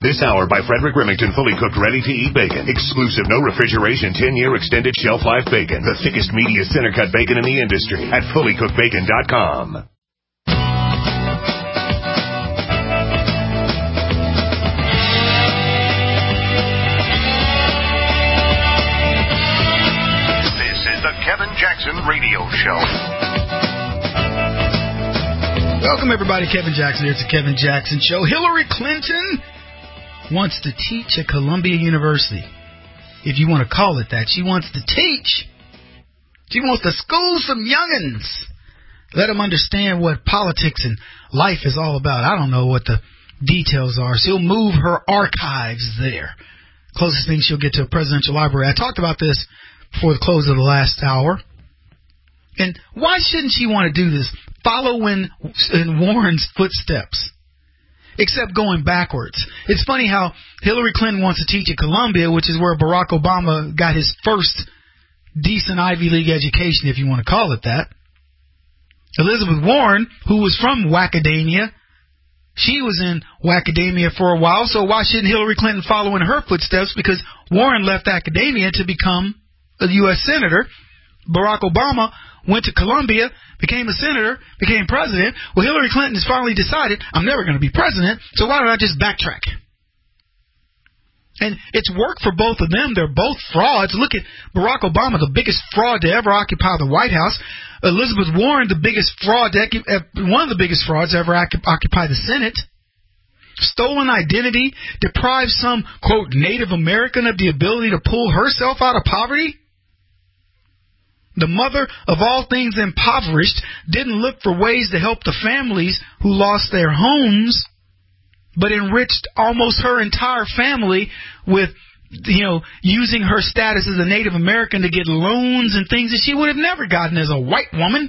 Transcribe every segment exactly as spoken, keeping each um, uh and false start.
This hour by Frederick Remington, fully cooked, ready-to-eat bacon. Exclusive, no refrigeration, ten-year extended shelf life bacon. The thickest, meatiest, center-cut bacon in the industry at fully cooked bacon dot com. This is the Kevin Jackson Radio Show. Welcome, everybody. Kevin Jackson here. It's the Kevin Jackson Show. Hillary Clinton wants to teach at Columbia University. If you want to call it that. She wants to teach. She wants to school some youngins. Let them understand what politics and life is all about. I don't know what the details are. She'll move her archives there. Closest thing she'll get to a presidential library. I talked about this before the close of the last hour. And why shouldn't she want to do this? Follow in, in Warren's footsteps. Except going backwards. It's funny how Hillary Clinton wants to teach at Columbia, which is where Barack Obama got his first decent Ivy League education, if you want to call it that. Elizabeth Warren, who was from Wackadamia, she was in Wackadamia for a while, so why shouldn't Hillary Clinton follow in her footsteps? Because Warren left academia to become a U S senator. Barack Obama went to Columbia, became a senator, became president. Well, Hillary Clinton has finally decided, I'm never going to be president, so why don't I just backtrack? And it's worked for both of them. They're both frauds. Look at Barack Obama, the biggest fraud to ever occupy the White House. Elizabeth Warren, the biggest fraud, to, one of the biggest frauds to ever occupy the Senate. Stolen identity, deprived some, quote, Native American of the ability to pull herself out of poverty. The mother of all things impoverished didn't look for ways to help the families who lost their homes, but enriched almost her entire family with, you know, using her status as a Native American to get loans and things that she would have never gotten as a white woman.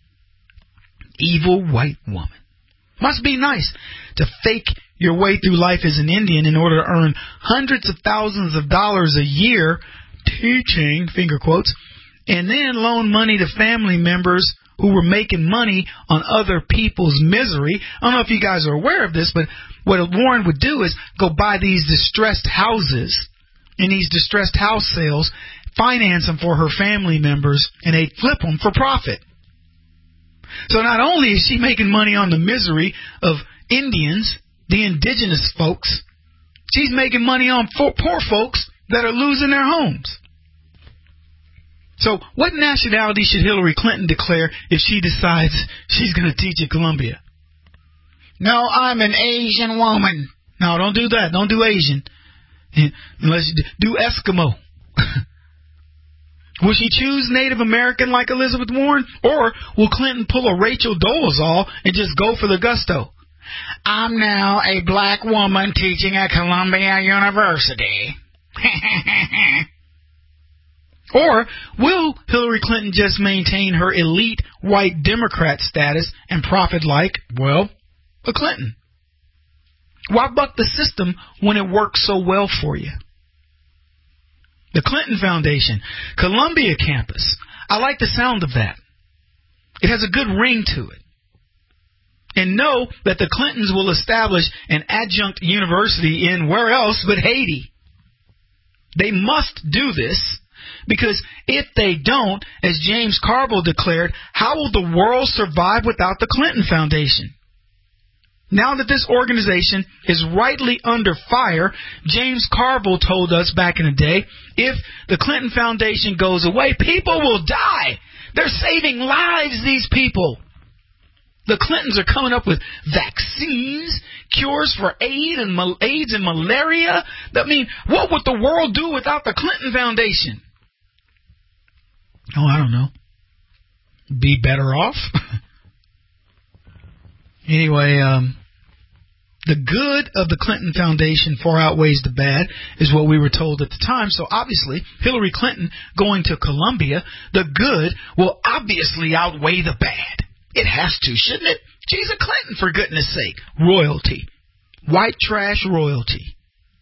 Evil white woman. Must be nice to fake your way through life as an Indian in order to earn hundreds of thousands of dollars a year teaching, finger quotes, and then loan money to family members who were making money on other people's misery. I don't know if you guys are aware of this, but what Warren would do is go buy these distressed houses in these distressed house sales, finance them for her family members, and they'd flip them for profit. So not only is she making money on the misery of Indians, the indigenous folks, she's making money on poor folks that are losing their homes. So what nationality should Hillary Clinton declare if she decides she's going to teach at Columbia? No, I'm an Asian woman. No, don't do that. Don't do Asian. Unless you do Eskimo. Will she choose Native American like Elizabeth Warren? Or will Clinton pull a Rachel Dolezal and just go for the gusto? I'm now a black woman teaching at Columbia University. Or will Hillary Clinton just maintain her elite white Democrat status and profit like, well, a Clinton? Why buck the system when it works so well for you? The Clinton Foundation, Columbia campus. I like the sound of that. It has a good ring to it. And know that the Clintons will establish an adjunct university in where else but Haiti. They must do this. Because if they don't, as James Carville declared, how will the world survive without the Clinton Foundation? Now that this organization is rightly under fire, James Carville told us back in the day, if the Clinton Foundation goes away, people will die. They're saving lives, these people. The Clintons are coming up with vaccines, cures for AIDS and, AIDS and malaria. I mean, what would the world do without the Clinton Foundation? Oh, I don't know. Be better off? Anyway, um, the good of the Clinton Foundation far outweighs the bad, is what we were told at the time. So obviously, Hillary Clinton going to Columbia, the good will obviously outweigh the bad. It has to, shouldn't it? She's a Clinton, for goodness sake. Royalty. White trash royalty.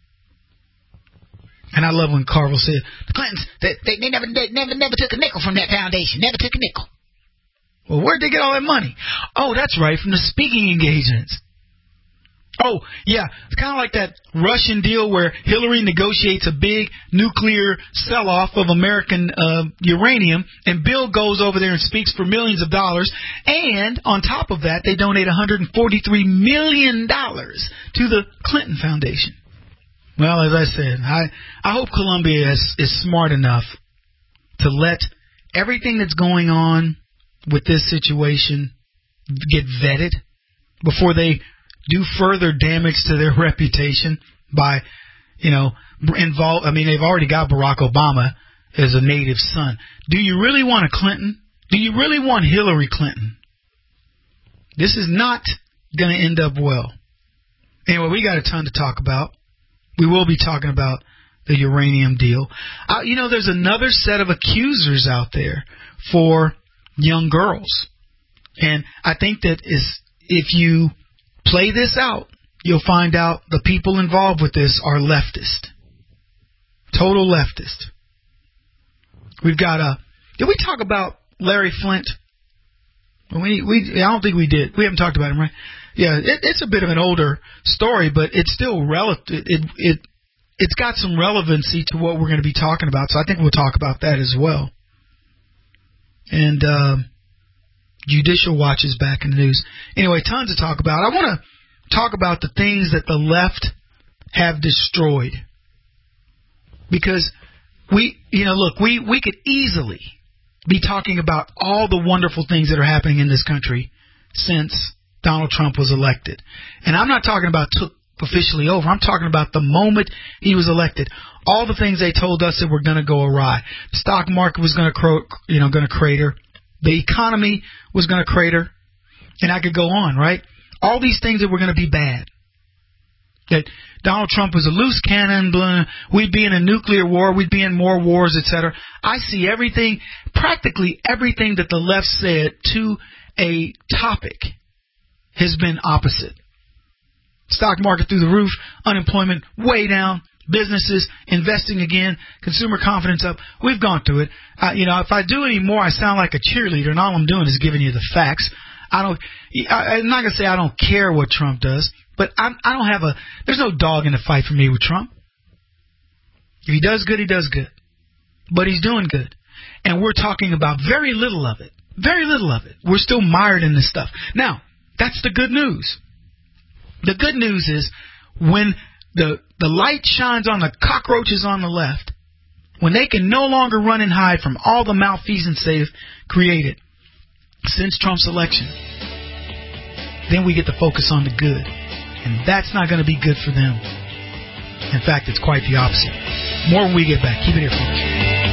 And I love when Carville said, the Clintons, they, they, they, never, they never never took a nickel from that foundation. Never took a nickel. Well, where'd they get all that money? Oh, that's right, from the speaking engagements. Oh, yeah. It's kind of like that Russian deal where Hillary negotiates a big nuclear sell-off of American uh, uranium, and Bill goes over there and speaks for millions of dollars. And on top of that, they donate one hundred forty-three million dollars to the Clinton Foundation. Well, as I said, I, I hope Columbia is, is smart enough to let everything that's going on with this situation get vetted before they do further damage to their reputation by, you know, involve. I mean, they've already got Barack Obama as a native son. Do you really want a Clinton? Do you really want Hillary Clinton? This is not going to end up well. Anyway, we got a ton to talk about. We will be talking about the uranium deal. Uh, you know, there's another set of accusers out there for young girls. And I think that is, if you play this out, you'll find out the people involved with this are leftist. Total leftist. We've got a... Did we talk about Larry Flint? We we I don't think we did. We haven't talked about him, right? Yeah, it, it's a bit of an older story, but it's still relative. It, it it it's got some relevancy to what we're going to be talking about. So I think we'll talk about that as well. And uh, Judicial Watch is back in the news. Anyway, tons to talk about. I want to talk about the things that the left have destroyed, because we, you know, look, we we could easily be talking about all the wonderful things that are happening in this country since Donald Trump was elected. And I'm not talking about took officially over. I'm talking about the moment he was elected. All the things they told us that were going to go awry. The stock market was going to, cro- you know, going to crater. The economy was going to crater. And I could go on, right? All these things that were going to be bad. That Donald Trump was a loose cannon, blah, we'd be in a nuclear war, we'd be in more wars, et cetera. I see everything, practically everything that the left said to a topic has been opposite. Stock market through the roof, unemployment way down, businesses investing again, consumer confidence up. We've gone through it. Uh, you know, if I do any more, I sound like a cheerleader, and all I'm doing is giving you the facts. I don't. I, I'm not gonna say I don't care what Trump does. But I'm, I don't have a, there's no dog in the fight for me with Trump. If he does good, he does good. But he's doing good. And we're talking about very little of it. Very little of it. We're still mired in this stuff. Now, that's the good news. The good news is when the, the light shines on the cockroaches on the left, when they can no longer run and hide from all the malfeasance they've created since Trump's election, then we get to focus on the good. And that's not going to be good for them. In fact, it's quite the opposite. More when we get back. Keep it here, folks.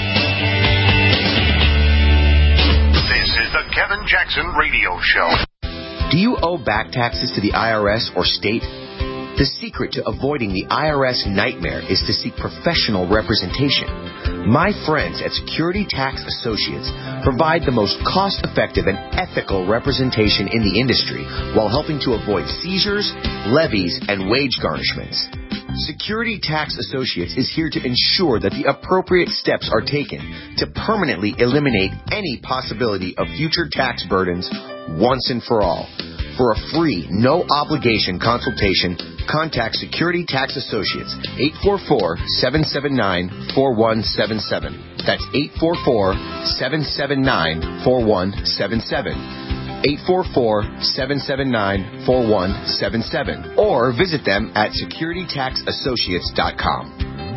This is the Kevin Jackson Radio Show. Do you owe back taxes to the I R S or state? The secret to avoiding the I R S nightmare is to seek professional representation. My friends at Security Tax Associates provide the most cost-effective and ethical representation in the industry while helping to avoid seizures, levies, and wage garnishments. Security Tax Associates is here to ensure that the appropriate steps are taken to permanently eliminate any possibility of future tax burdens once and for all. For a free, no-obligation consultation, contact Security Tax Associates, eight four four, seven seven nine, four one seven seven. That's eight four four, seven seven nine, four one seven seven. eight four four, seven seven nine, four one seven seven. Or visit them at security tax associates dot com.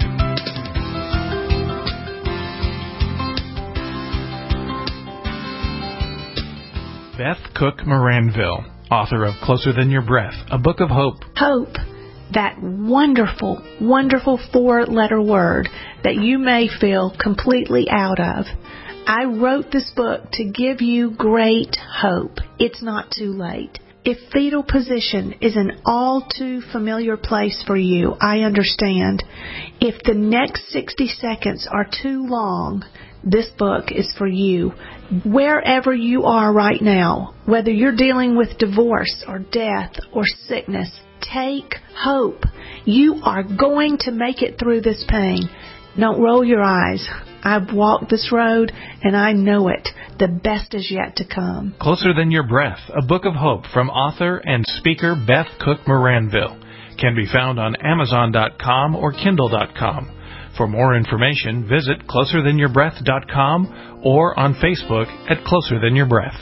Beth Cook Moranville, author of Closer Than Your Breath, a book of hope. Hope, that wonderful, wonderful four-letter word that you may feel completely out of. I wrote this book to give you great hope. It's not too late. If fetal position is an all too familiar place for you, I understand. If the next sixty seconds are too long, this book is for you. Wherever you are right now, whether you're dealing with divorce or death or sickness, take hope. You are going to make it through this pain. Don't roll your eyes. I've walked this road, and I know it. The best is yet to come. Closer Than Your Breath, a book of hope from author and speaker Beth Cook Moranville. can be found on Amazon dot com or Kindle dot com. For more information, visit closer than your breath dot com or on Facebook at Closer Than Your Breath.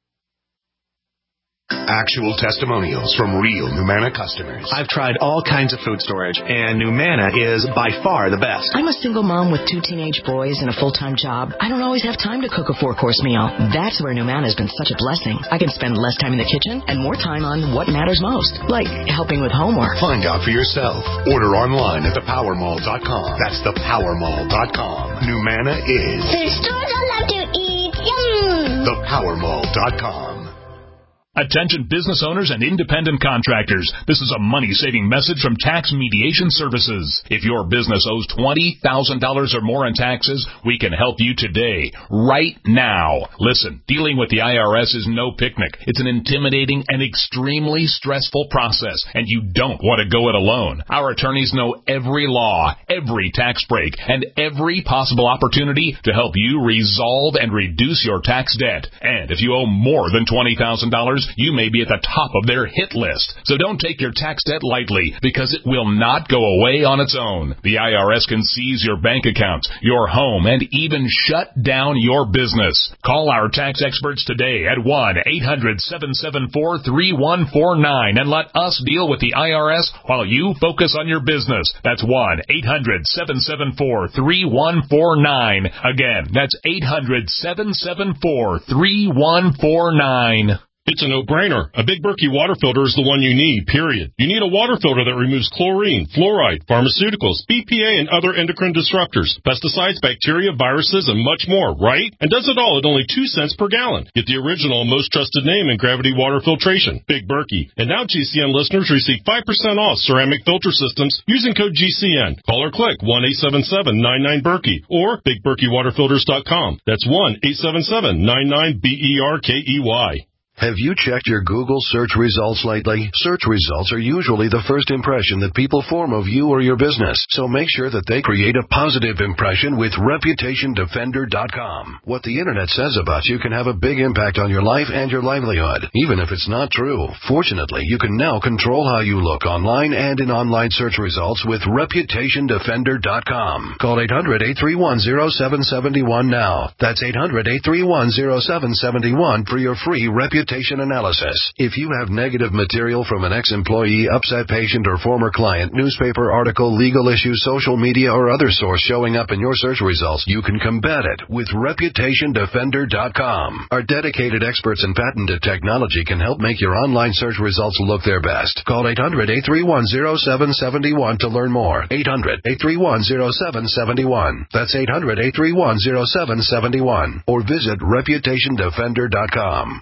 Actual testimonials from real Numanna customers. I've tried all kinds of food storage, and Numanna is by far the best. I'm a single mom with two teenage boys and a full-time job. I don't always have time to cook a four-course meal. That's where Numanna has been such a blessing. I can spend less time in the kitchen and more time on what matters most, like helping with homework. Find out for yourself. Order online at the power mall dot com. That's the power mall dot com. Numanna is the stores I love to eat. Yum! the power mall dot com. Attention business owners and independent contractors. This is a money-saving message from Tax Mediation Services. If your business owes twenty thousand dollars or more in taxes, we can help you today, right now. Listen, dealing with the I R S is no picnic. It's an intimidating and extremely stressful process, and you don't want to go it alone. Our attorneys know every law, every tax break, and every possible opportunity to help you resolve and reduce your tax debt. And if you owe more than twenty thousand dollars, you may be at the top of their hit list. So don't take your tax debt lightly, because it will not go away on its own. The I R S can seize your bank accounts, your home, and even shut down your business. Call our tax experts today at one eight hundred seven seven four three one four nine and let us deal with the I R S while you focus on your business. That's one eight hundred seven seven four three one four nine. Again, that's eight hundred seven seven four three one four nine. It's a no-brainer. A Big Berkey water filter is the one you need, period. You need a water filter that removes chlorine, fluoride, pharmaceuticals, B P A, and other endocrine disruptors, pesticides, bacteria, viruses, and much more, right? And does it all at only two cents per gallon. Get the original and most trusted name in gravity water filtration, Big Berkey. And now G C N listeners receive five percent off ceramic filter systems using code G C N. Call or click one eight seven seven nine nine Berkey or big berkey water filters dot com. That's one eight seven seven nine nine B E R K E Y. Have you checked your Google search results lately? Search results are usually the first impression that people form of you or your business, so make sure that they create a positive impression with reputation defender dot com. What the internet says about you can have a big impact on your life and your livelihood, even if it's not true. Fortunately, you can now control how you look online and in online search results with reputation defender dot com. Call eight hundred eight three one zero seven seven one now. That's eight hundred eight three one zero seven seven one for your free reputation analysis. If you have negative material from an ex-employee, upset patient, or former client, newspaper article, legal issue, social media, or other source showing up in your search results, you can combat it with reputation defender dot com. Our dedicated experts in patented technology can help make your online search results look their best. Call eight hundred eight three one zero seven seven one to learn more. eight hundred eight three one zero seven seven one. That's eight hundred eight three one zero seven seven one. Or visit reputation defender dot com.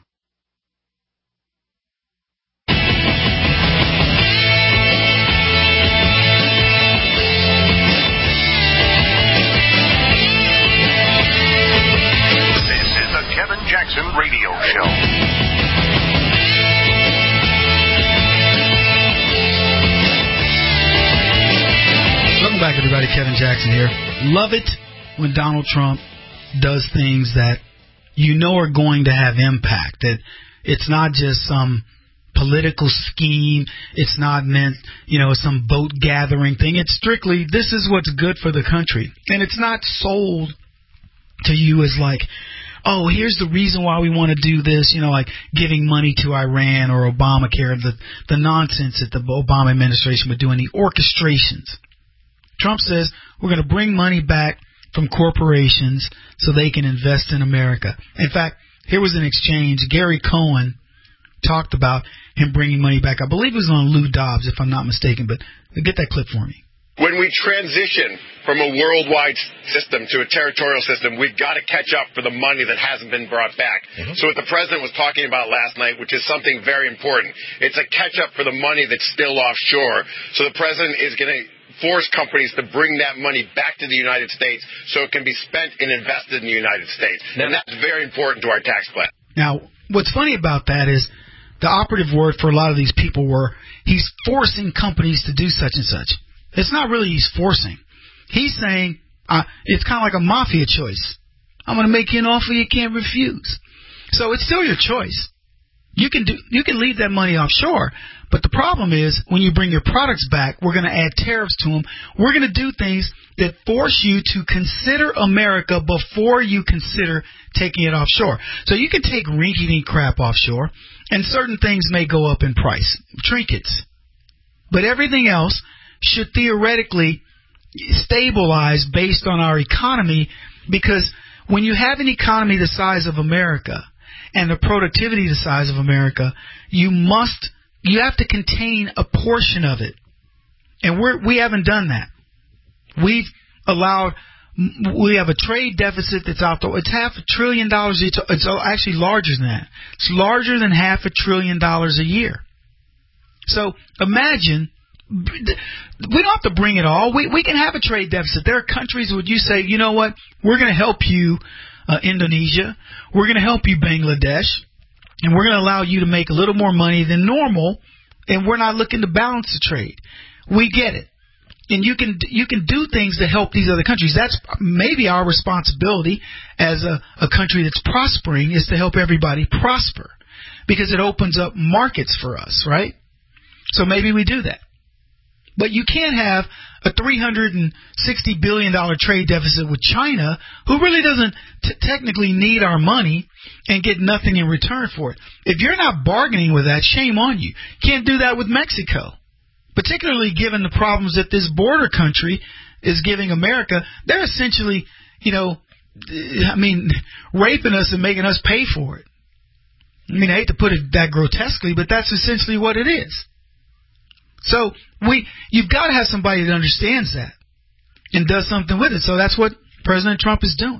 Kevin Jackson Radio Show. Welcome back, everybody. Kevin Jackson here. Love it when Donald Trump does things that you know are going to have impact. That it's not just some political scheme. It's not meant, you know, some vote gathering thing. It's strictly, this is what's good for the country. And it's not sold to you as like, oh, here's the reason why we want to do this, you know, like giving money to Iran or Obamacare, the, the nonsense that the Obama administration would do, and the orchestrations. Trump says we're going to bring money back from corporations so they can invest in America. In fact, here was an exchange. Gary Cohen talked about him bringing money back. I believe it was on Lou Dobbs, if I'm not mistaken, but get that clip for me. When we transition from a worldwide system to a territorial system, we've got to catch up for the money that hasn't been brought back. Mm-hmm. So what the president was talking about last night, which is something very important, it's a catch-up for the money that's still offshore. So the president is going to force companies to bring that money back to the United States so it can be spent and invested in the United States. And that's very important to our tax plan. Now, what's funny about that is the operative word for a lot of these people were he's forcing companies to do such and such. It's not really he's forcing. He's saying uh, it's kind of like a mafia choice. I'm going to make you an offer you can't refuse. So it's still your choice. You can do, you can leave that money offshore, but the problem is when you bring your products back, we're going to add tariffs to them. We're going to do things that force you to consider America before you consider taking it offshore. So you can take rinky-dink crap offshore, and certain things may go up in price, trinkets, but everything else should theoretically stabilize based on our economy, because when you have an economy the size of America and the productivity the size of America, you must, you have to contain a portion of it. And we're, we haven't done that. We've allowed, we have a trade deficit that's out there. It's half a trillion dollars. It's, it's actually larger than that. It's larger than half a trillion dollars a year. So imagine, we don't have to bring it all. We, we can have a trade deficit. There are countries where you say, you know what, we're going to help you, Uh, Indonesia, we're going to help you, Bangladesh, and we're going to allow you to make a little more money than normal, and we're not looking to balance the trade. We get it. And you can you can do things to help these other countries. That's maybe our responsibility as a, a country that's prospering, is to help everybody prosper, because it opens up markets for us, right? So maybe we do that. But you can't have a three hundred sixty billion dollars trade deficit with China, who really doesn't t- technically need our money, and get nothing in return for it. If you're not bargaining with that, shame on you. Can't do that with Mexico, particularly given the problems that this border country is giving America. They're essentially, you know, I mean, raping us and making us pay for it. I mean, I hate to put it that grotesquely, but that's essentially what it is. So we, you've got to have somebody that understands that and does something with it. So that's what President Trump is doing.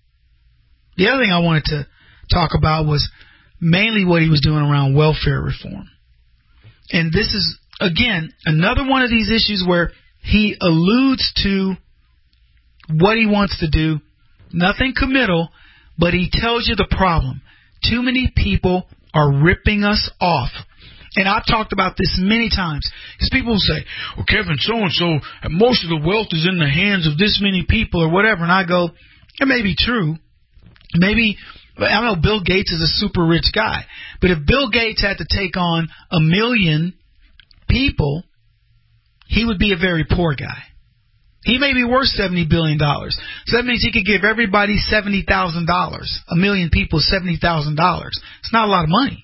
The other thing I wanted to talk about was mainly what he was doing around welfare reform. And this is, again, another one of these issues where he alludes to what he wants to do. Nothing committal, but he tells you the problem. Too many people are ripping us off. And I've talked about this many times, because people will say, well, Kevin, so-and-so, most of the wealth is in the hands of this many people or whatever. And I go, it may be true. Maybe, I don't know, Bill Gates is a super rich guy. But if Bill Gates had to take on a million people, he would be a very poor guy. He may be worth seventy billion dollars. So that means he could give everybody seventy thousand dollars. A million people, seventy thousand dollars. It's not a lot of money.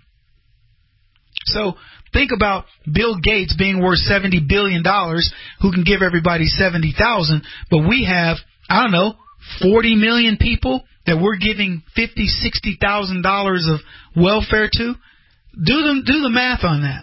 So think about Bill Gates being worth seventy billion dollars, who can give everybody seventy thousand dollars, but we have, I don't know, forty million people that we're giving fifty thousand dollars, sixty thousand dollars of welfare to. Do the, do the math on that.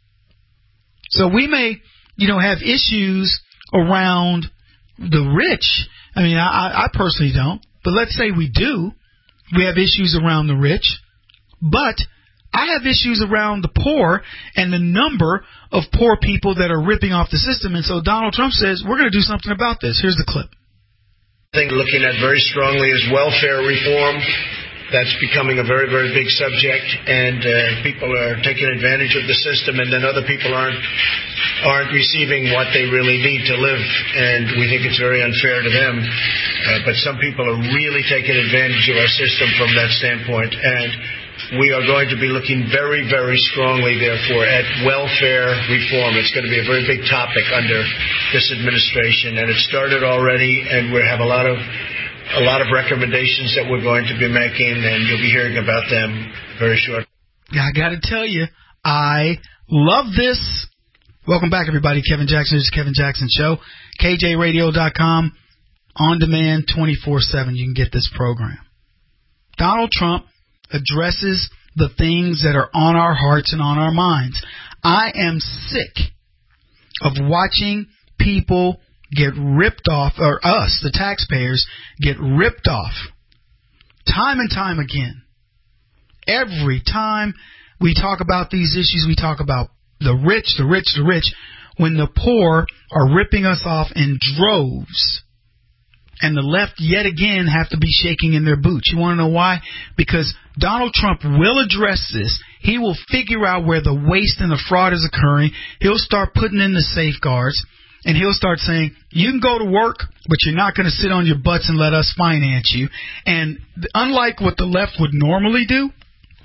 So we may, you know, have issues around the rich. I mean, I, I personally don't, but let's say we do. We have issues around the rich, but I have issues around the poor and the number of poor people that are ripping off the system. And so Donald Trump says, we're going to do something about this. Here's the clip. I think looking at very strongly is welfare reform. That's becoming a very, very big subject, and uh, people are taking advantage of the system, and then other people aren't aren't receiving what they really need to live, and we think it's very unfair to them. Uh, but some people are really taking advantage of our system from that standpoint, and we are going to be looking very, very strongly, therefore, at welfare reform. It's going to be a very big topic under this administration, and it started already, and we have a lot of a lot of recommendations that we're going to be making, and you'll be hearing about them very shortly. Yeah, I got to tell you, I love this. Welcome back, everybody. Kevin Jackson. This is Kevin Jackson Show. K J radio dot com, on demand, twenty-four seven. You can get this program. Donald Trump addresses the things that are on our hearts and on our minds. I am sick of watching people get ripped off, or us, the taxpayers, get ripped off time and time again. Every time we talk about these issues, we talk about the rich, the rich, the rich, when the poor are ripping us off in droves. And the left, yet again, have to be shaking in their boots. You want to know why? Because Donald Trump will address this. He will figure out where the waste and the fraud is occurring. He'll start putting in the safeguards. And he'll start saying, you can go to work, but you're not going to sit on your butts and let us finance you. And unlike what the left would normally do,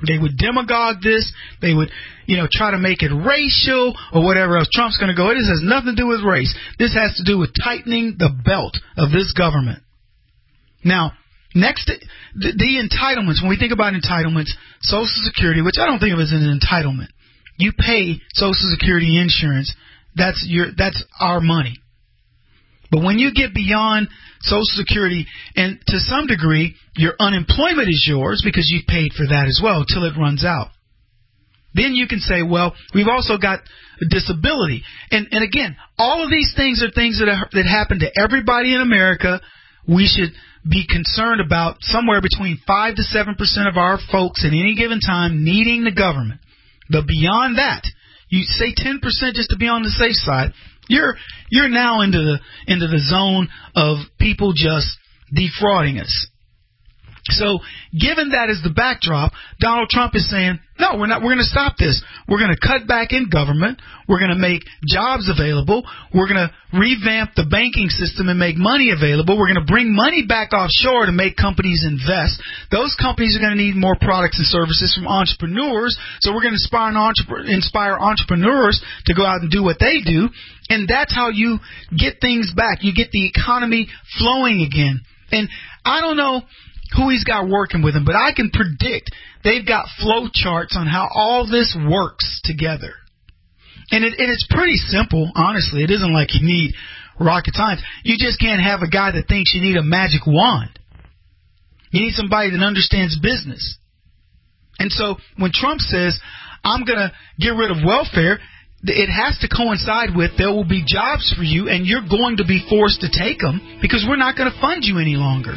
They would demagogue this. They would, you know, try to make it racial or whatever else. Trump's going to go, this has nothing to do with race. This has to do with tightening the belt of this government. Now, next, the, the entitlements. When we think about entitlements, Social Security, which I don't think of as an entitlement. You pay Social Security insurance. That's your, that's our money. But when you get beyond Social Security, and to some degree, your unemployment is yours because you paid for that as well until it runs out. Then you can say, well, we've also got a disability. And, and again, all of these things are things that, are, that happen to everybody in America. We should be concerned about somewhere between five to seven percent of our folks at any given time needing the government. But beyond that, you say ten percent just to be on the safe side. You're you're now into the into the zone of people just defrauding us. So, given that as the backdrop, Donald Trump is saying, no, we're not. We're going to stop this. We're going to cut back in government. We're going to make jobs available. We're going to revamp the banking system and make money available. We're going to bring money back offshore to make companies invest. Those companies are going to need more products and services from entrepreneurs. So we're going to inspire, entrep- inspire entrepreneurs to go out and do what they do. And that's how you get things back. You get the economy flowing again. And I don't know who he's got working with him, but I can predict they've got flow charts on how all this works together. And, it, and it's pretty simple, honestly. It isn't like you need rocket science. You just can't have a guy that thinks you need a magic wand. You need somebody that understands business. And so when Trump says, I'm going to get rid of welfare, it has to coincide with there will be jobs for you, and you're going to be forced to take them because we're not going to fund you any longer.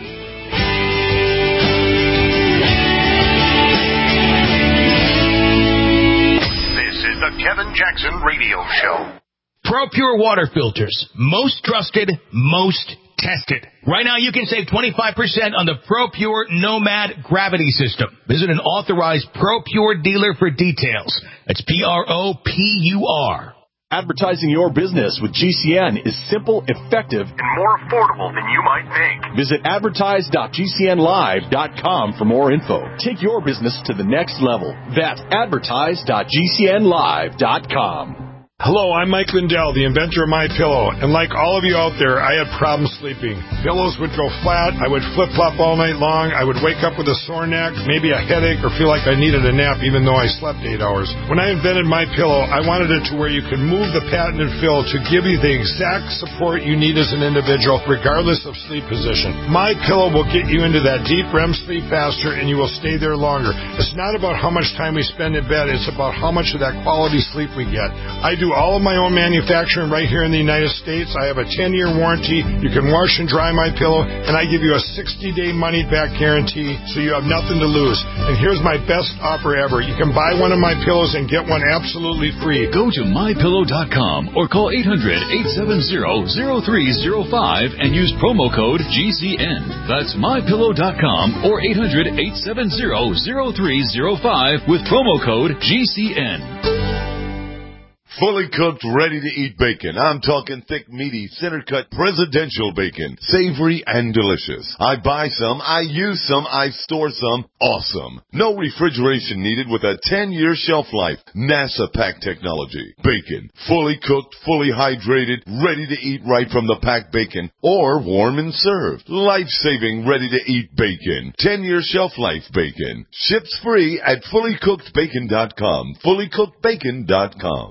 The Kevin Jackson Radio Show. ProPure water filters. Most trusted, most tested. Right now you can save twenty-five percent on the ProPure Nomad Gravity System. Visit an authorized ProPure dealer for details. That's P R O P U R. Advertising your business with G C N is simple, effective, and more affordable than you might think. Visit advertise dot g c n live dot com for more info. Take your business to the next level. That's advertise dot g c n live dot com. Hello, I'm Mike Lindell, the inventor of MyPillow, and like all of you out there, I had problems sleeping. Pillows would go flat, I would flip-flop all night long, I would wake up with a sore neck, maybe a headache, or feel like I needed a nap even though I slept eight hours. When I invented MyPillow, I wanted it to where you could move the patented fill to give you the exact support you need as an individual, regardless of sleep position. MyPillow will get you into that deep R E M sleep faster, and you will stay there longer. It's not about how much time we spend in bed, it's about how much of that quality sleep we get. I do all of my own manufacturing right here in the United States. I have a ten-year warranty. You can wash and dry my pillow, and I give you a sixty-day money-back guarantee, so you have nothing to lose. And here's my best offer ever. You can buy one of my pillows and get one absolutely free. Go to my pillow dot com or call eight hundred, eight seven zero, zero three zero five and use promo code G C N. That's my pillow dot com or eight hundred, eight seven zero, zero three zero five with promo code G C N. Fully cooked, ready-to-eat bacon. I'm talking thick, meaty, center-cut presidential bacon. Savory and delicious. I buy some, I use some, I store some. Awesome. No refrigeration needed with a ten-year shelf life. NASA pack technology. Bacon. Fully cooked, fully hydrated, ready to eat right from the packed bacon. Or warm and served. Life-saving, ready-to-eat bacon. ten-year shelf life bacon. Ships free at fully cooked bacon dot com. fully cooked bacon dot com.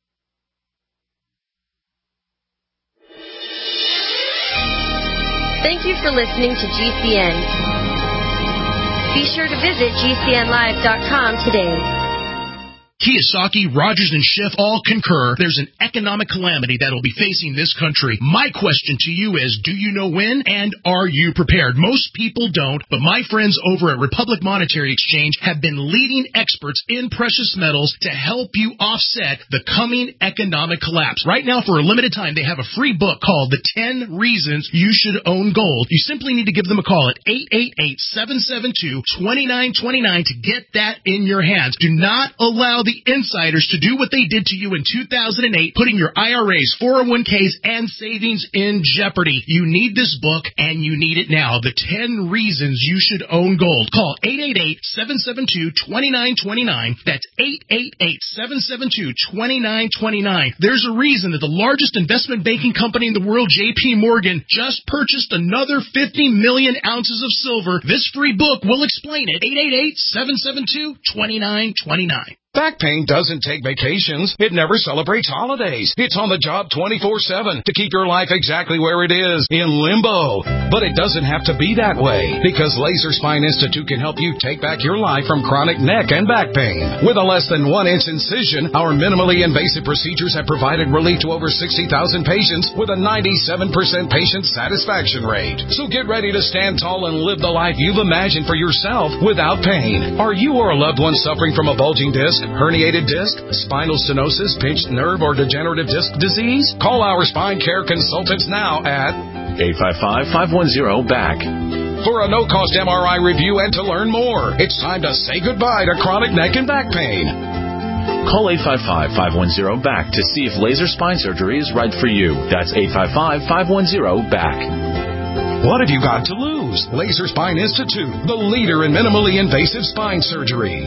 Thank you for listening to G C N. Be sure to visit G C N live dot com today. Kiyosaki, Rogers, and Schiff all concur there's an economic calamity that will be facing this country. My question to you is, do you know when, and are you prepared? Most people don't, but my friends over at Republic Monetary Exchange have been leading experts in precious metals to help you offset the coming economic collapse. Right now, for a limited time, they have a free book called The ten Reasons You Should Own Gold. You simply need to give them a call at eight eight eight, seven seven two, two nine two nine to get that in your hands. Do not allow the the insiders to do what they did to you in two thousand eight, putting your I R As, four oh one k's, and savings in jeopardy. You need this book, and you need it now. The ten Reasons You Should Own Gold. Call eight eight eight, seven seven two, two nine two nine. That's eight eight eight, seven seven two, two nine two nine. There's a reason that the largest investment banking company in the world, J P Morgan, just purchased another fifty million ounces of silver. This free book will explain it. eight eight eight, seven seven two, two nine two nine. Back pain doesn't take vacations. It never celebrates holidays. It's on the job twenty-four seven to keep your life exactly where it is, in limbo. But it doesn't have to be that way, because Laser Spine Institute can help you take back your life from chronic neck and back pain. With a less than one inch incision, our minimally invasive procedures have provided relief to over sixty thousand patients with a ninety-seven percent patient satisfaction rate. So get ready to stand tall and live the life you've imagined for yourself without pain. Are you or a loved one suffering from a bulging disc, herniated disc, spinal stenosis, pinched nerve, or degenerative disc disease? Call our spine care consultants now at eight five five, five one zero, B A C for a no-cost M R I review and to learn more. It's time to say goodbye to chronic neck and back pain. Call eight five five, five one zero, B A C to see if laser spine surgery is right for you. That's eight five five, five one zero, B A C. What have you got to lose? Laser Spine Institute, the leader in minimally invasive spine surgery.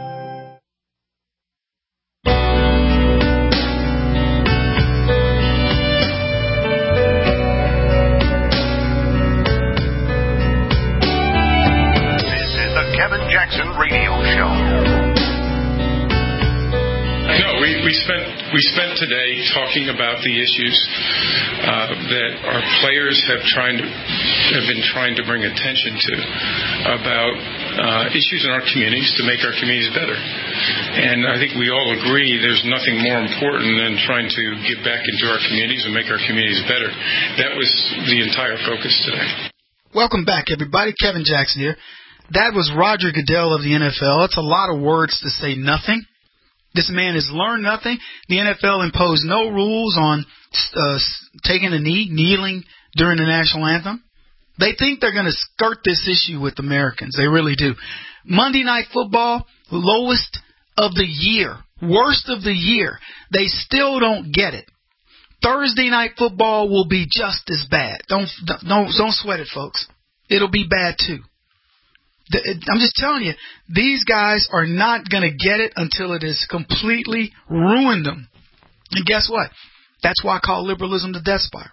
We spent today talking about the issues uh, that our players have trying to have been trying to bring attention to about uh, issues in our communities to make our communities better. And I think we all agree there's nothing more important than trying to get back into our communities and make our communities better. That was the entire focus today. Welcome back, everybody. Kevin Jackson here. That was Roger Goodell of the N F L. It's a lot of words to say nothing. This man has learned nothing. The N F L imposed no rules on uh, taking a knee, kneeling during the national anthem. They think they're going to skirt this issue with Americans. They really do. Monday Night Football, lowest of the year, worst of the year. They still don't get it. Thursday Night Football will be just as bad. Don't don't don't sweat it, folks. It'll be bad too. I'm just telling you, these guys are not going to get it until it has completely ruined them. And guess what? That's why I call liberalism the death spiral.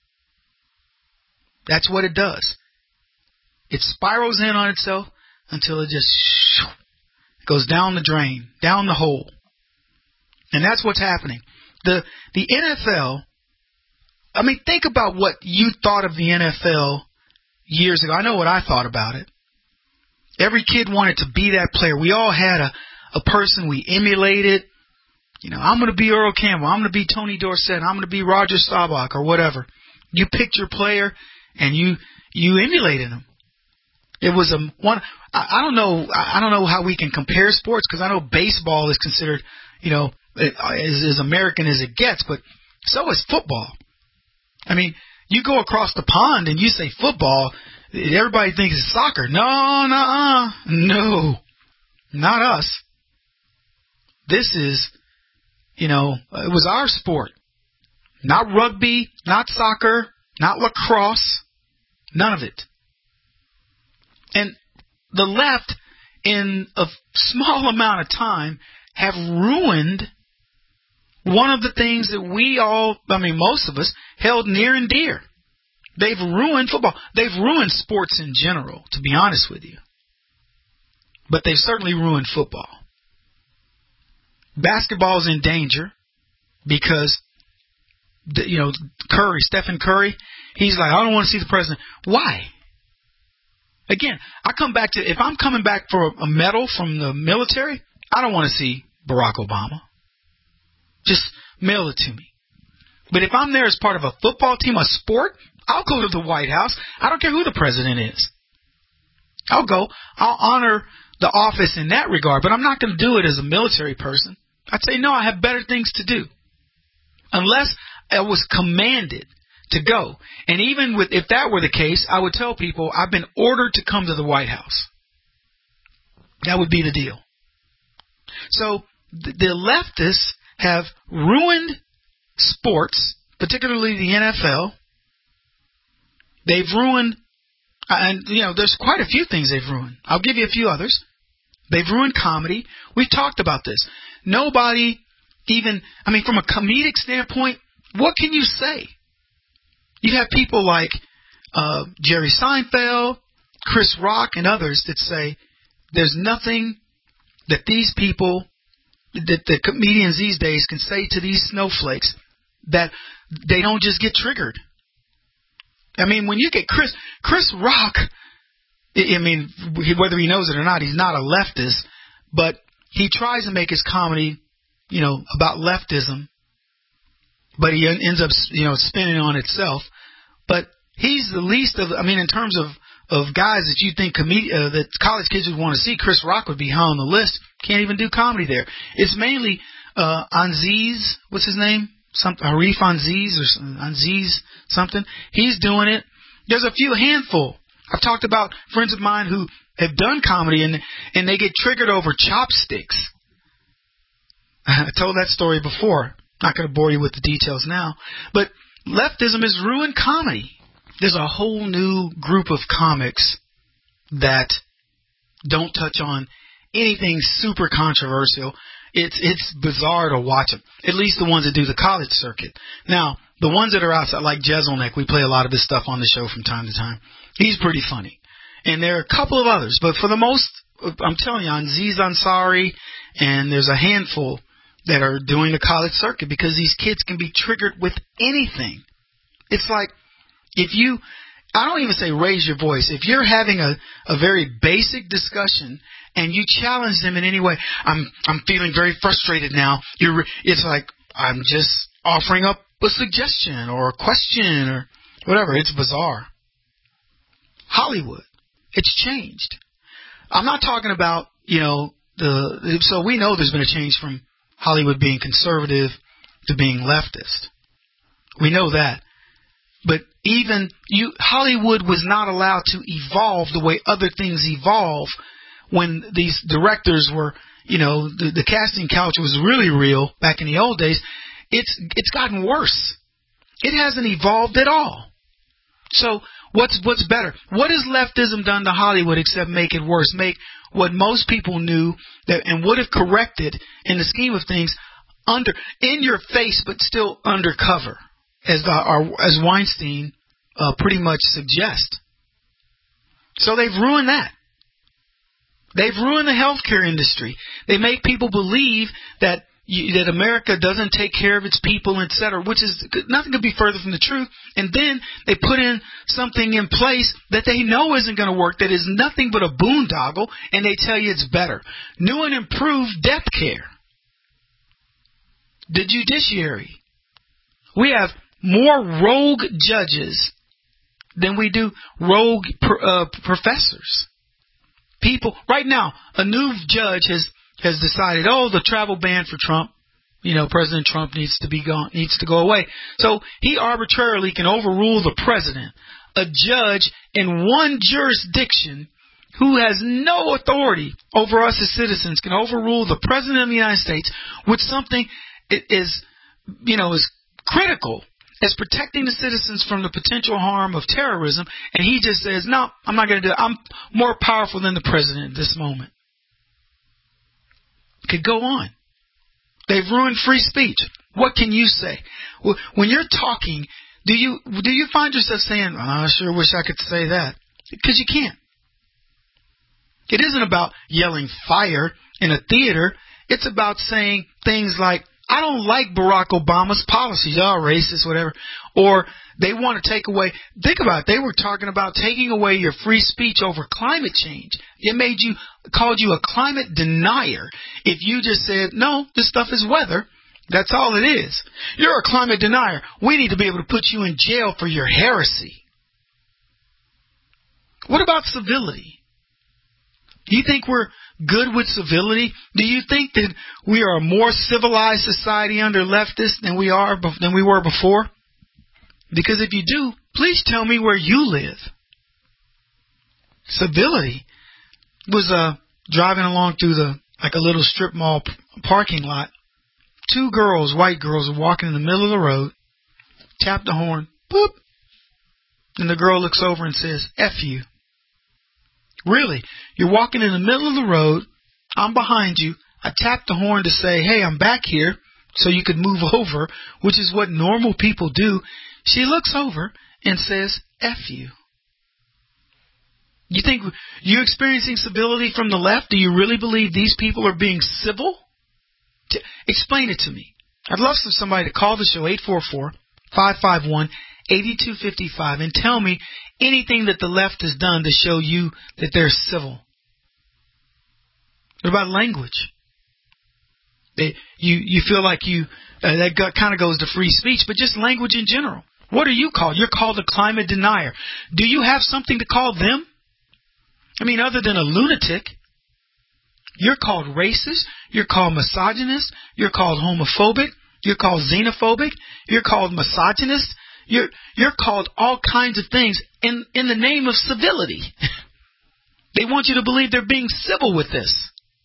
That's what it does. It spirals in on itself until it just goes down the drain, down the hole. And that's what's happening. The the N F L, I mean, think about what you thought of the N F L years ago. I know what I thought about it. Every kid wanted to be that player. We all had a, a person we emulated. You know, I'm going to be Earl Campbell. I'm going to be Tony Dorsett. I'm going to be Roger Staubach or whatever. You picked your player and you you emulated him. It was a one. I, I don't know. I don't know how we can compare sports because I know baseball is considered, you know, as, as American as it gets, but so is football. I mean, you go across the pond and you say football. Everybody thinks it's soccer. No, no, no, not us. This is, you know, it was our sport. Not rugby, not soccer, not lacrosse, none of it. And the left, in a small amount of time, have ruined one of the things that we all, I mean, most of us, held near and dear. They've ruined football. They've ruined sports in general, to be honest with you. But they've certainly ruined football. Basketball's in danger because, you know, Curry, Stephen Curry, he's like, I don't want to see the president. Why? Again, I come back to, if I'm coming back for a medal from the military, I don't want to see Barack Obama. Just mail it to me. But if I'm there as part of a football team, a sport, I'll go to the White House. I don't care who the president is. I'll go. I'll honor the office in that regard, but I'm not going to do it as a military person. I'd say, no, I have better things to do. Unless I was commanded to go. And even with, if that were the case, I would tell people I've been ordered to come to the White House. That would be the deal. So the, the leftists have ruined sports, particularly the N F L. They've ruined, and you know, there's quite a few things they've ruined. I'll give you a few others. They've ruined comedy. We've talked about this. Nobody even, I mean, from a comedic standpoint, what can you say? You have people like uh, Jerry Seinfeld, Chris Rock, and others that say there's nothing that these people, that the comedians these days can say to these snowflakes that they don't just get triggered. I mean, when you get Chris, Chris Rock, I mean, whether he knows it or not, he's not a leftist, but he tries to make his comedy, you know, about leftism, but he ends up, you know, spinning on itself. But he's the least of, I mean, in terms of, of guys that you think comedi- uh, that college kids would want to see, Chris Rock would be high on the list. Can't even do comedy there. It's mainly uh, Aziz, what's his name? Something Arif Aziz or Aziz something. He's doing it. There's a few handful. I've talked about friends of mine who have done comedy and and they get triggered over chopsticks. I told that story before. Not going to bore you with the details now. But leftism has ruined comedy. There's a whole new group of comics that don't touch on anything super controversial. It's it's bizarre to watch them. At least the ones that do the college circuit. Now, the ones that are outside, like Jeselnik, we play a lot of his stuff on the show from time to time. He's pretty funny. And there are a couple of others. But for the most, I'm telling you, Aziz Ansari, and there's a handful that are doing the college circuit because these kids can be triggered with anything. It's like, if you, I don't even say raise your voice. If you're having a, a very basic discussion and you challenge them in any way, I'm I'm feeling very frustrated now. You're, it's like, I'm just offering up a suggestion or a question or whatever. It's bizarre. Hollywood, it's changed. I'm not talking about, you know, the, so we know there's been a change from Hollywood being conservative to being leftist. We know that. But even you, Hollywood was not allowed to evolve the way other things evolve when these directors were, you know, the, the casting couch was really real back in the old days. It's it's gotten worse. It hasn't evolved at all. So what's what's better? What has leftism done to Hollywood except make it worse? Make what most people knew that and would have corrected in the scheme of things under in your face, but still undercover, as the, our, as Weinstein uh, pretty much suggests. So they've ruined that. They've ruined the healthcare industry. They make people believe that you, that America doesn't take care of its people, et cetera, which is nothing could be further from the truth. And then they put in something in place that they know isn't going to work, that is nothing but a boondoggle, and they tell you it's better. New and improved death care. The judiciary. We have more rogue judges than we do rogue uh, professors. People, right now, a new judge has, has decided, oh, the travel ban for Trump, you know, President Trump needs to be gone, needs to go away. So he arbitrarily can overrule the president. A judge in one jurisdiction who has no authority over us as citizens can overrule the president of the United States with something is, you know, is critical as protecting the citizens from the potential harm of terrorism, and he just says, no, I'm not going to do it. I'm more powerful than the president at this moment. Could go on. They've ruined free speech. What can you say? When you're talking, do you do you find yourself saying, oh, I sure wish I could say that? Because you can't. It isn't about yelling fire in a theater. It's about saying things like, I don't like Barack Obama's policies. Oh, racist, whatever. Or they want to take away. Think about it. They were talking about taking away your free speech over climate change. It made you, called you a climate denier if you just said, no, this stuff is weather. That's all it is. You're a climate denier. We need to be able to put you in jail for your heresy. What about civility? Do you think we're good with civility? Do you think that we are a more civilized society under leftists than we are than we were before? Because if you do, please tell me where you live. Civility was uh, driving along through the like a little strip mall a parking lot. Two girls, white girls, are walking in the middle of the road. Tap the horn. Boop. And the girl looks over and says, F you. Really? You're walking in the middle of the road. I'm behind you. I tap the horn to say, hey, I'm back here, so you could move over, which is what normal people do. She looks over and says, F you. You think you're experiencing civility from the left? Do you really believe these people are being civil? T- explain it to me. I'd love for somebody to call the show, eight four four, five five one, eight two five five, and tell me anything that the left has done to show you that they're civil. What about language? They, you, you feel like you uh, that kind of goes to free speech, but just language in general. What are you called? You're called a climate denier. Do you have something to call them? I mean, other than a lunatic. You're called racist. You're called misogynist. You're called homophobic. You're called xenophobic. You're called misogynist. You're you're called all kinds of things in, in the name of civility. They want you to believe they're being civil with this.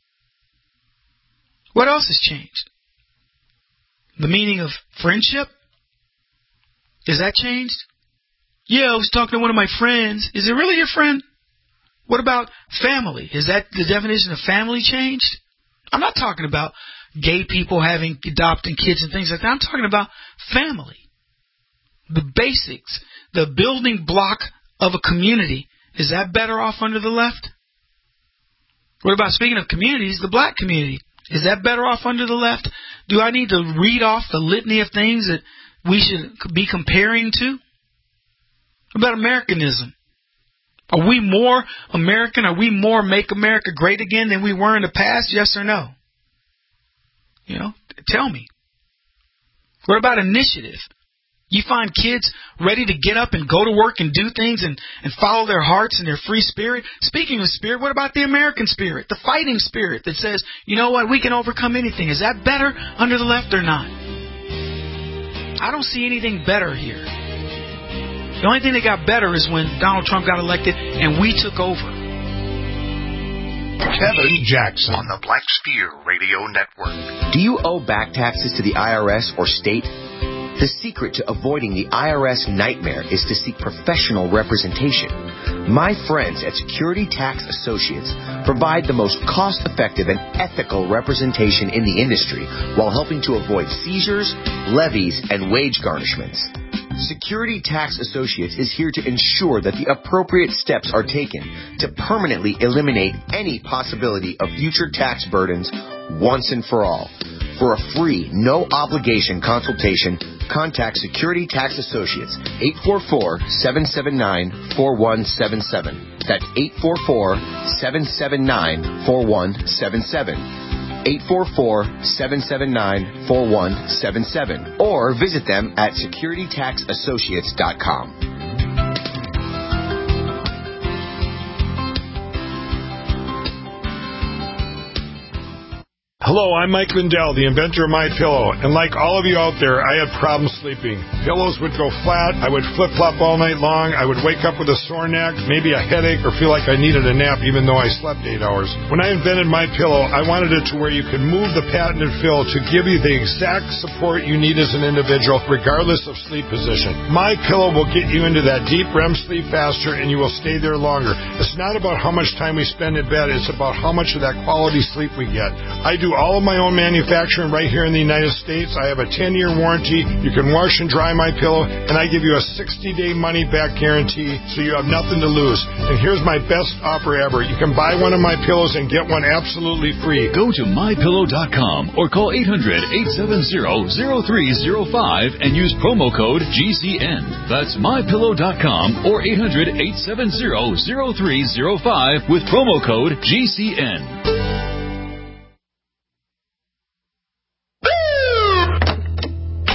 What else has changed? The meaning of friendship? Is that changed? Yeah, I was talking to one of my friends. Is it really your friend? What about family? Is that the definition of family changed? I'm not talking about gay people having adopting kids and things like that. I'm talking about family. The basics, the building block of a community. Is that better off under the left? What about, speaking of communities, the black community? Is that better off under the left? Do I need to read off the litany of things that we should be comparing to? What about Americanism? Are we more American? Are we more make America great again than we were in the past? Yes or no? You know, tell me. What about initiative? You find kids ready to get up and go to work and do things and, and follow their hearts and their free spirit. Speaking of spirit, what about the American spirit, the fighting spirit that says, you know what, we can overcome anything? Is that better under the left or not? I don't see anything better here. The only thing that got better is when Donald Trump got elected and we took over. Kevin Jackson on the Black Sphere Radio Network. Do you owe back taxes to the I R S or state? The secret to avoiding the I R S nightmare is to seek professional representation. My friends at Security Tax Associates provide the most cost-effective and ethical representation in the industry while helping to avoid seizures, levies, and wage garnishments. Security Tax Associates is here to ensure that the appropriate steps are taken to permanently eliminate any possibility of future tax burdens once and for all. For a free, no-obligation consultation, contact Security Tax Associates, eight four four, seven seven nine, four one seven seven. That's eight four four, seven seven nine, four one seven seven. eight four four, seven seven nine, four one seven seven. Or visit them at security tax associates dot com. Hello, I'm Mike Lindell, the inventor of MyPillow, and like all of you out there, I had problems sleeping. Pillows would go flat, I would flip-flop all night long, I would wake up with a sore neck, maybe a headache, or feel like I needed a nap even though I slept eight hours. When I invented MyPillow, I wanted it to where you could move the patented fill to give you the exact support you need as an individual, regardless of sleep position. MyPillow will get you into that deep R E M sleep faster, and you will stay there longer. It's not about how much time we spend in bed, it's about how much of that quality sleep we get. I do all of my own manufacturing right here in the United States. I have a ten-year warranty. You can wash and dry my pillow, and I give you a sixty-day money-back guarantee, so you have nothing to lose. And here's my best offer ever. You can buy one of my pillows and get one absolutely free. Go to my pillow dot com or call eight hundred, eight seven zero, zero three zero five and use promo code G C N. That's my pillow dot com or eight hundred, eight seven zero, zero three zero five with promo code G C N. Hello,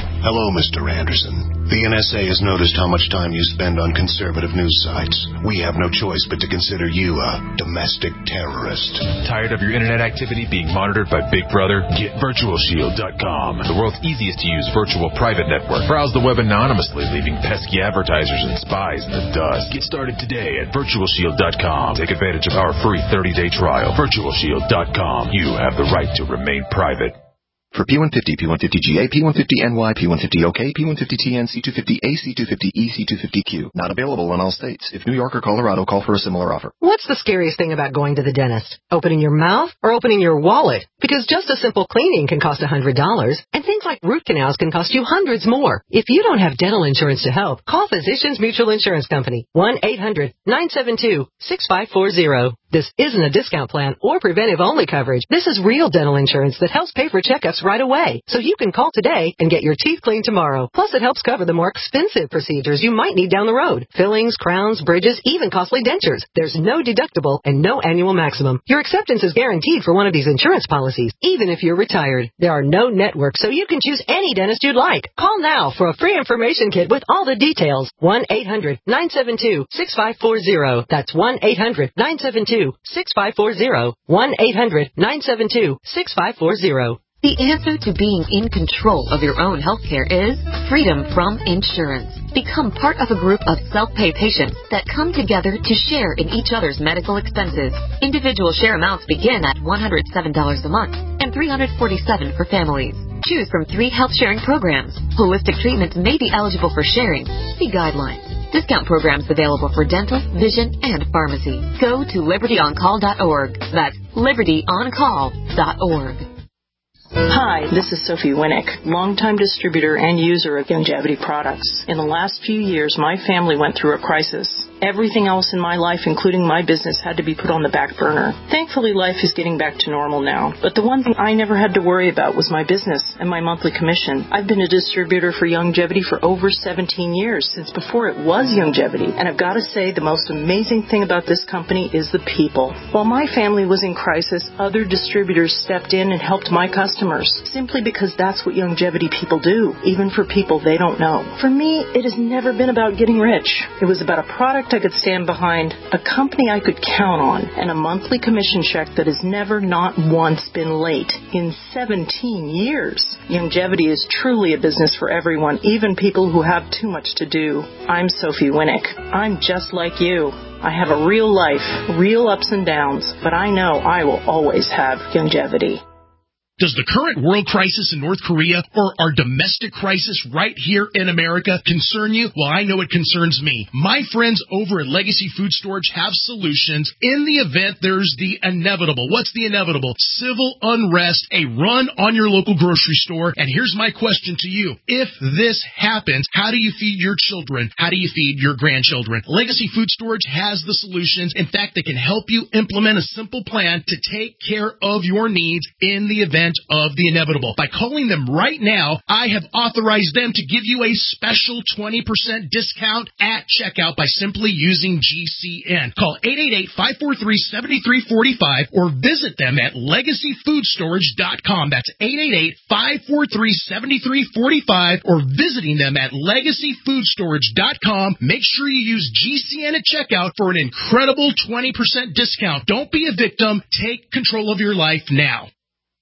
Hello, Mister Anderson. The N S A has noticed how much time you spend on conservative news sites. We have no choice but to consider you a domestic terrorist. Tired of your internet activity being monitored by Big Brother? Get Virtual Shield dot com, the world's easiest to use virtual private network. Browse the web anonymously, leaving pesky advertisers and spies in the dust. Get started today at Virtual Shield dot com. Take advantage of our free thirty-day trial. Virtual Shield dot com. You have the right to remain private. For P one fifty, P one fifty G A, P one fifty N Y, P one fifty O K, P one fifty T N, C two fifty A, C two fifty E, C two fifty Q. Not available in all states. If New York or Colorado, call for a similar offer. What's the scariest thing about going to the dentist? Opening your mouth or opening your wallet? Because just a simple cleaning can cost one hundred dollars, and things like root canals can cost you hundreds more. If you don't have dental insurance to help, call Physicians Mutual Insurance Company. one eight hundred nine seven two six five four zero. This isn't a discount plan or preventive-only coverage. This is real dental insurance that helps pay for checkups right away. So you can call today and get your teeth cleaned tomorrow. Plus, it helps cover the more expensive procedures you might need down the road. Fillings, crowns, bridges, even costly dentures. There's no deductible and no annual maximum. Your acceptance is guaranteed for one of these insurance policies, even if you're retired. There are no networks, so you can choose any dentist you'd like. Call now for a free information kit with all the details. one eight hundred nine seven two six five four zero. That's one eight hundred nine seven two six five four zero. one eight hundred nine seven two six five four zero. The answer to being in control of your own healthcare is freedom from insurance. Become part of a group of self-pay patients that come together to share in each other's medical expenses. Individual share amounts begin at one hundred seven dollars a month and three hundred forty-seven dollars for families. Choose from three health sharing programs. Holistic treatments may be eligible for sharing. See guidelines. Discount programs available for dental, vision, and pharmacy. Go to liberty on call dot org. That's liberty on call dot org. Hi, this is Sophie Winnick, longtime distributor and user of Youngevity products. In the last few years, my family went through a crisis. Everything else in my life, including my business, had to be put on the back burner. Thankfully, life is getting back to normal now. But the one thing I never had to worry about was my business and my monthly commission. I've been a distributor for Youngevity for over seventeen years, since before it was Youngevity. And I've got to say, the most amazing thing about this company is the people. While my family was in crisis, other distributors stepped in and helped my customers, simply because that's what Youngevity people do, even for people they don't know. For me, it has never been about getting rich. It was about a product I could stand behind, a company I could count on, and a monthly commission check that has never, not once, been late in seventeen years. Youngevity is truly a business for everyone, even people who have too much to do. I'm Sophie Winnick. I'm just like you. I have a real life, real ups and downs, but I know I will always have Youngevity. Does the current world crisis in North Korea or our domestic crisis right here in America concern you? Well, I know it concerns me. My friends over at Legacy Food Storage have solutions in the event there's the inevitable. What's the inevitable? Civil unrest, a run on your local grocery store. And here's my question to you. If this happens, how do you feed your children? How do you feed your grandchildren? Legacy Food Storage has the solutions. In fact, they can help you implement a simple plan to take care of your needs in the event of the inevitable. By calling them right now, I have authorized them to give you a special twenty percent discount at checkout by simply using G C N. Call eight eight eight, five four three, seven three four five or visit them at legacy food storage dot com. That's eight eight eight, five four three, seven three four five or visiting them at legacy food storage dot com. Make sure you use G C N at checkout for an incredible twenty percent discount. Don't be a victim. Take control of your life now.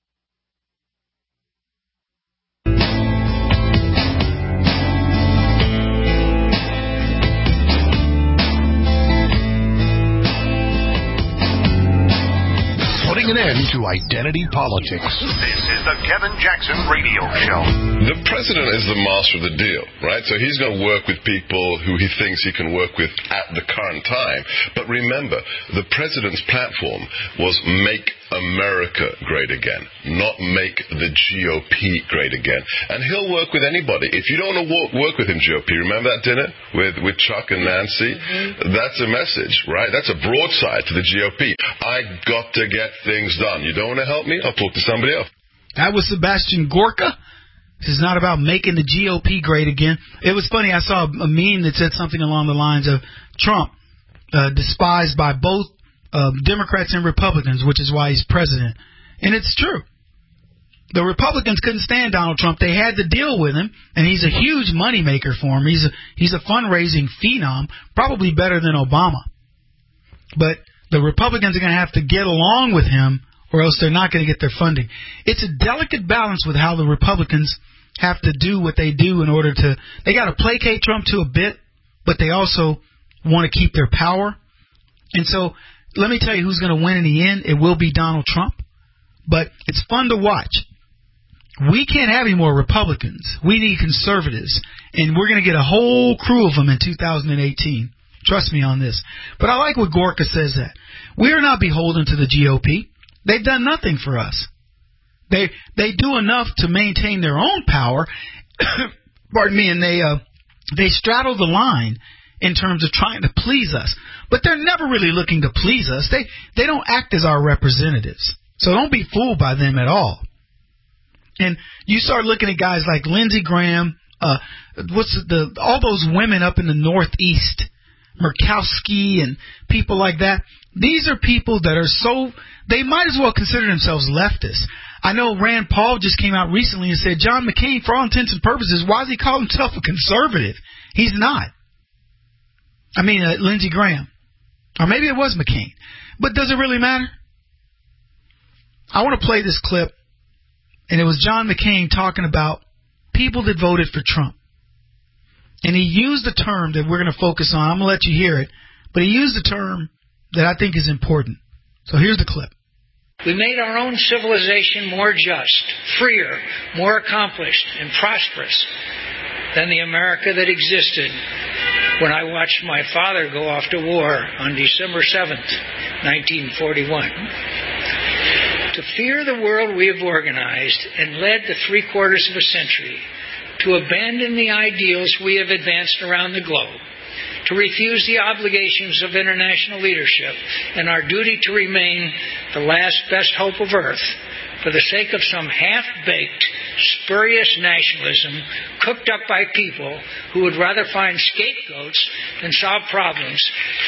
Putting an end to identity politics. This is the Kevin Jackson Radio Show. The president is the master of the deal, right? So he's going to work with people who he thinks he can work with at the current time. But remember, the president's platform was make America great again, not make the G O P great again. And he'll work with anybody. If you don't want to work, work with him, G O P, remember that dinner with, with Chuck and Nancy? Mm-hmm. That's a message, right? That's a broadside to the G O P. I got to get things done. You don't want to help me? I'll talk to somebody else. That was Sebastian Gorka. This is not about making the G O P great again. It was funny. I saw a meme that said something along the lines of Trump, uh, despised by both Uh, Democrats and Republicans, which is why he's president. And it's true. the Republicans couldn't stand Donald Trump. They had to deal with him, and he's a huge moneymaker for him. He's a, he's a fundraising phenom, probably better than Obama. But the Republicans are going to have to get along with him, or else they're not going to get their funding. It's a delicate balance with how the Republicans have to do what they do in order to, they got to placate Trump to a bit, but they also want to keep their power. And so let me tell you who's going to win in the end. It will be Donald Trump, but it's fun to watch. We can't have any more Republicans. We need conservatives, and we're going to get a whole crew of them in two thousand eighteen. Trust me on this. But I like what Gorka says that. We are not beholden to the G O P. They've done nothing for us. They they do enough to maintain their own power, pardon me, and they uh, they straddle the line in terms of trying to please us. But they're never really looking to please us. They they don't act as our representatives. So don't be fooled by them at all. And you start looking at guys like Lindsey Graham, uh, what's the all those women up in the Northeast, Murkowski and people like that. These are people that are so, they might as well consider themselves leftists. I know Rand Paul just came out recently and said, John McCain, for all intents and purposes, why does he call himself a conservative? He's not. I mean, uh, Lindsey Graham. Or maybe it was McCain. But does it really matter? I want to play this clip. And it was John McCain talking about people that voted for Trump. And he used the term that we're going to focus on. I'm going to let you hear it. But he used a term that I think is important. So here's the clip. We made our own civilization more just, freer, more accomplished, and prosperous than the America that existed when I watched my father go off to war on December seventh, nineteen forty-one. To fear the world we have organized and led the three quarters of a century, to abandon the ideals we have advanced around the globe, to refuse the obligations of international leadership and our duty to remain the last best hope of Earth for the sake of some half-baked, spurious nationalism cooked up by people who would rather find scapegoats than solve problems.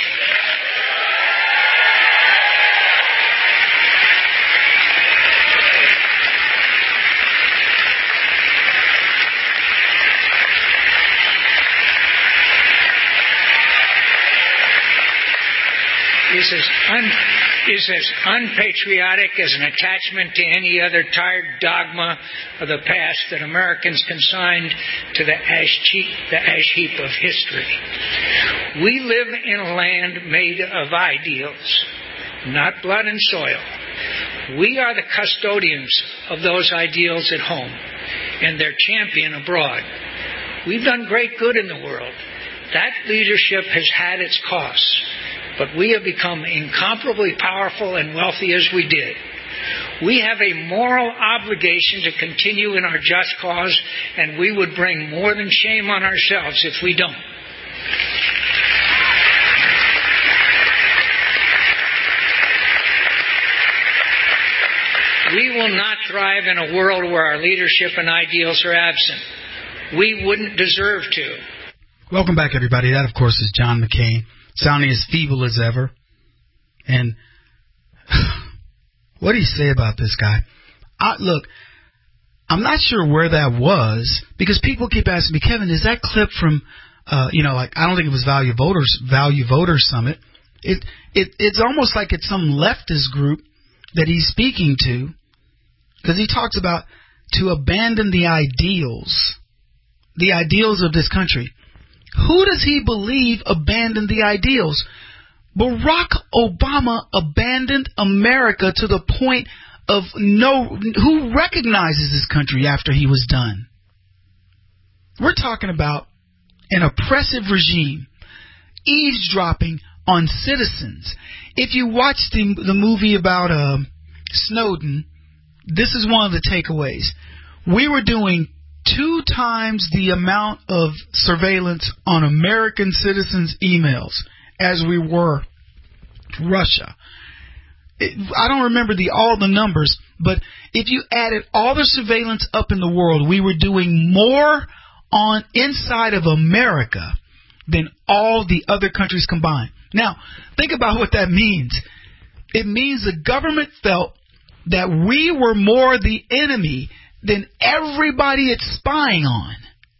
Is as, un, is as unpatriotic as an attachment to any other tired dogma of the past that Americans consigned to the ash, heap, the ash heap of history. We live in a land made of ideals, not blood and soil. We are the custodians of those ideals at home and their champion abroad. We've done great good in the world. That leadership has had its costs. But we have become incomparably powerful and wealthy as we did. We have a moral obligation to continue in our just cause, and we would bring more than shame on ourselves if we don't. We will not thrive in a world where our leadership and ideals are absent. We wouldn't deserve to. Welcome back, everybody. That, of course, is John McCain, sounding as feeble as ever. And what do you say about this guy? I, look, I'm not sure where that was, because people keep asking me, Kevin, is that clip from, uh, you know, like, I don't think it was Value Voters, Value Voters Summit. It, it, it's almost like it's some leftist group that he's speaking to, because he talks about to abandon the ideals, the ideals of this country. Who does he believe abandoned the ideals? Barack Obama abandoned America to the point of no, who recognizes this country after he was done? We're talking about an oppressive regime, eavesdropping on citizens. If you watch the, the movie about uh, Snowden, this is one of the takeaways. We were doing two times the amount of surveillance on American citizens' emails as we were Russia. It, I don't remember the all the numbers, but if you added all the surveillance up in the world, we were doing more on inside of America than all the other countries combined. Now, think about what that means. It means the government felt that we were more the enemy than everybody it's spying on.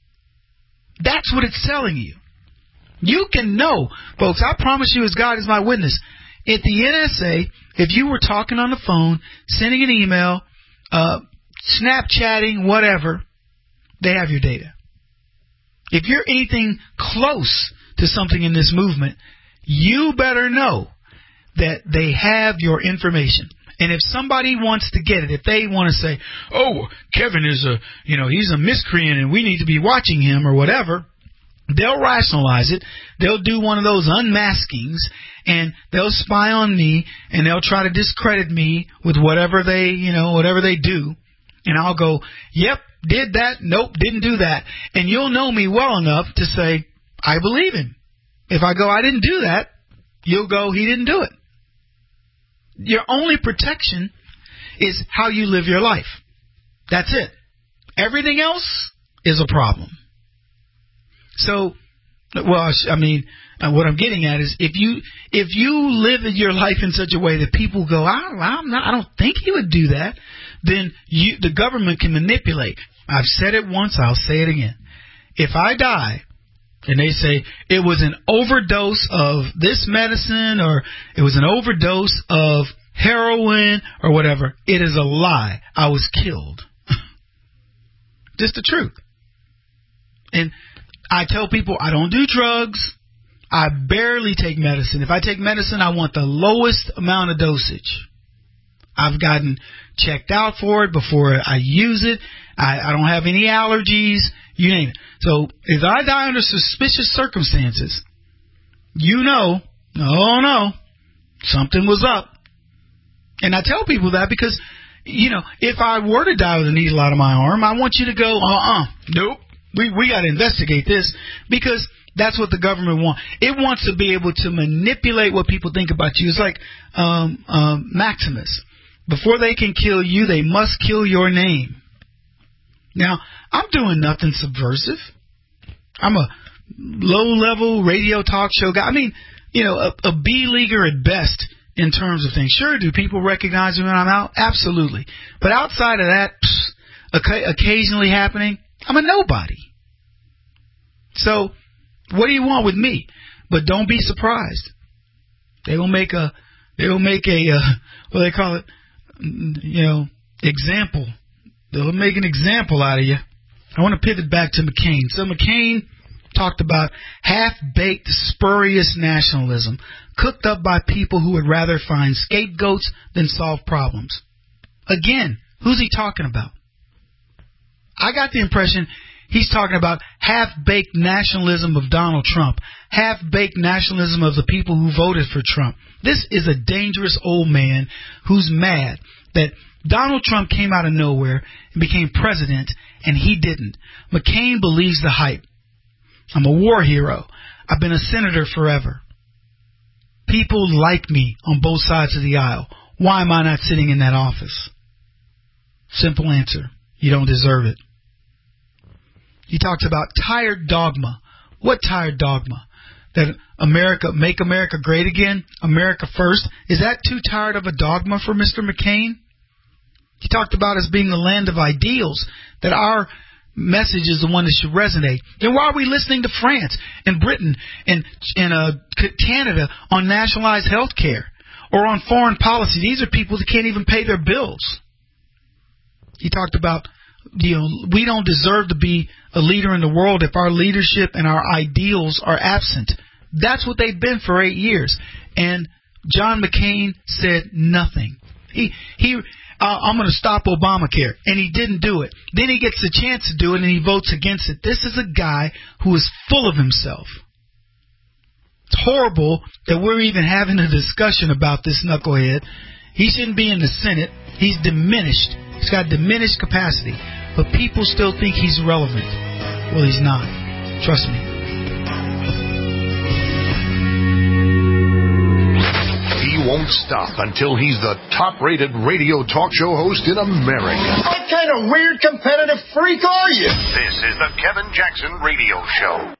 That's what it's telling you. You can know, folks, I promise you as God is my witness, at the N S A, if you were talking on the phone, sending an email, uh, Snapchatting, whatever, they have your data. If you're anything close to something in this movement, you better know that they have your information. And if somebody wants to get it, if they want to say, oh, Kevin is a, you know, he's a miscreant and we need to be watching him or whatever, they'll rationalize it. They'll do one of those unmaskings and they'll spy on me and they'll try to discredit me with whatever they, you know, whatever they do. And I'll go, yep, did that. Nope, didn't do that. And you'll know me well enough to say, I believe him. If I go, I didn't do that, you'll go, he didn't do it. Your only protection is how you live your life. That's it. Everything else is a problem. So, well, I mean, what I'm getting at is if you if you live your life in such a way that people go, I, I'm not, I don't think he would do that, then you, the government can manipulate. I've said it once, I'll say it again. If I die, and they say it was an overdose of this medicine or it was an overdose of heroin or whatever, it is a lie. I was killed. Just the truth. And I tell people I don't do drugs. I barely take medicine. If I take medicine, I want the lowest amount of dosage. I've gotten checked out for it before I use it. I, I don't have any allergies. You name it. So if I die under suspicious circumstances, you know, oh no, something was up. And I tell people that because, you know, if I were to die with a needle out of my arm, I want you to go, uh-uh, nope, we, we got to investigate this because that's what the government wants. It wants to be able to manipulate what people think about you. It's like um, um, Maximus. Before they can kill you, they must kill your name. Now, I'm doing nothing subversive. I'm a low-level radio talk show guy. I mean, you know, a, a B-leaguer at best in terms of things. Sure, do people recognize me when I'm out? Absolutely. But outside of that, psh, occasionally happening, I'm a nobody. So, what do you want with me? But don't be surprised. They will make a, they will make a, uh, what do they call it? You know, example. They'll make an example out of you. I want to pivot back to McCain. So McCain talked about half-baked, spurious nationalism, cooked up by people who would rather find scapegoats than solve problems. Again, who's he talking about? I got the impression he's talking about half-baked nationalism of Donald Trump, half-baked nationalism of the people who voted for Trump. This is a dangerous old man who's mad that Donald Trump came out of nowhere and became president, and he didn't. McCain believes the hype. I'm a war hero. I've been a senator forever. People like me on both sides of the aisle. Why am I not sitting in that office? Simple answer. You don't deserve it. He talks about tired dogma. What tired dogma? That America, make America great again? America first? Is that too tired of a dogma for Mister McCain? He talked about us being the land of ideals, that our message is the one that should resonate. Then why are we listening to France and Britain and, and uh, Canada on nationalized health care or on foreign policy? These are people that can't even pay their bills. He talked about, you know, we don't deserve to be a leader in the world if our leadership and our ideals are absent. That's what they've been for eight years. And John McCain said nothing. He he. Uh, I'm going to stop Obamacare. And he didn't do it. Then he gets the chance to do it and he votes against it. This is a guy who is full of himself. It's horrible that we're even having a discussion about this knucklehead. He shouldn't be in the Senate. He's diminished. He's got diminished capacity. But people still think he's relevant. Well, he's not. Trust me. Won't stop until he's the top-rated radio talk show host in America. What kind of weird competitive freak are you? This is the Kevin Jackson Radio Show.